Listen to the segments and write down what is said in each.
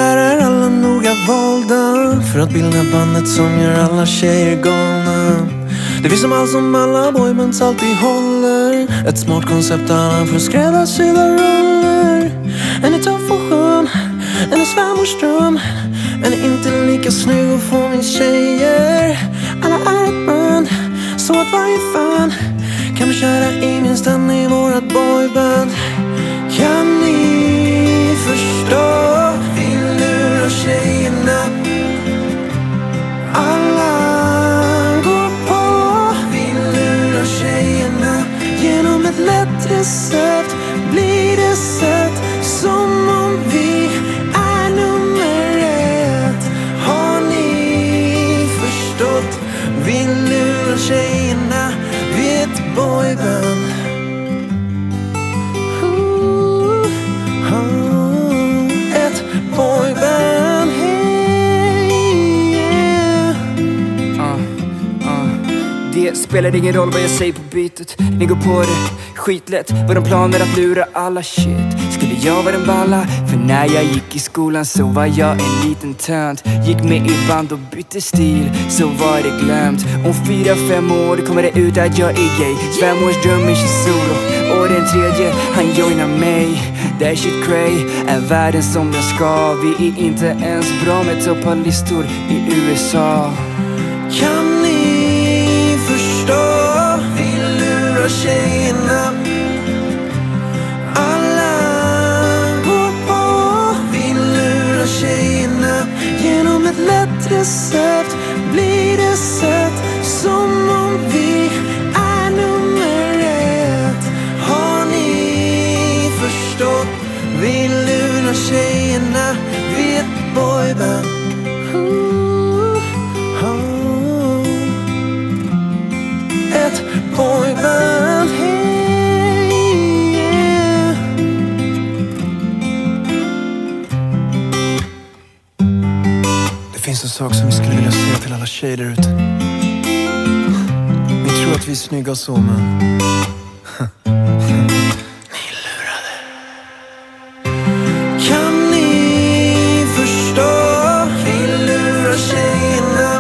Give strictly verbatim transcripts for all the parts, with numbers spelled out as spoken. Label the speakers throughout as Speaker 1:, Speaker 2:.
Speaker 1: där är alla noga valda för att bilda bandet som gör alla tjejer galna. Det finns som allt som alla boybands alltid håller. Ett smart koncept alla för skräddarsydda roller. En är tuff och skön, en är svärmorsdröm. En är inte lika snygg och får min tjejer. Alla är ett band, så att varje fan kan vi köra i minst en i vårat boyband. Kan ni förstå? Vi lurar tjejerna. Alla går på. Vi lurar tjejerna. Genom ett lätt recept blir det sett som om vi är nummer ett. Har ni förstått? Vi lurar tjejerna. Vi är ett boyband. Boyband, hey, yeah.
Speaker 2: uh, uh. Det spelar ingen roll vad jag säger på bytet. Ni går på det skitlätt. Var de planer att lura alla shit? Skulle jag vara en balla? För när jag gick i skolan så var jag en liten tönt. Gick med i band och bytte stil, så var det glömt. Om fyra, fem år kommer det ut att jag är gay. Svärmorsdröm är solo. Och den tredje, han joinar mig. That shit cray, är världen som den ska. Vi är inte ens bra med toppalistor i U S A.
Speaker 1: Kan ni förstå? Vi lurar tjejerna. Alla går på. Vi lurar tjejerna. Genom ett lätt recept blir det sett som om vi är nummer ett. Har ni förstått? Vi lurar tjejerna. Vi är ett boyband. Ooh, oh. Ett boyband, hey, yeah. Det finns en sak som vi skulle vilja säga till alla tjejer där ute. Vi tror att vi är snygga och så, men ni lurade. Kan ni förstå? Vi lurar tjejerna.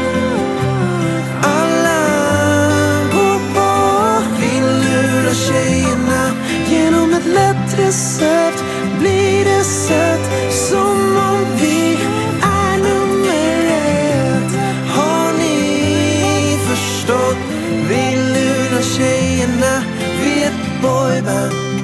Speaker 1: Alla går på. Vi lurar tjejerna. Genom ett lätt recept blir det sett som om vi är nummer ett. Har ni förstått? Vi lurar tjejerna. Vi är ett boyband.